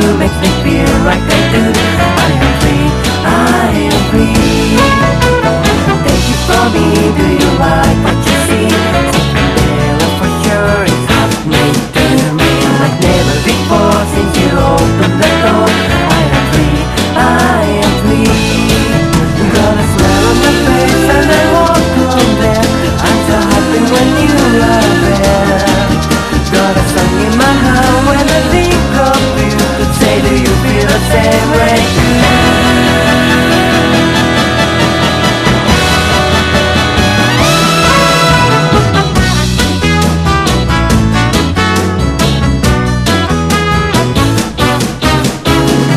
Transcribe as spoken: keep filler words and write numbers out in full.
makes me feel like I do. I am free, I am free. Take it from me, do you like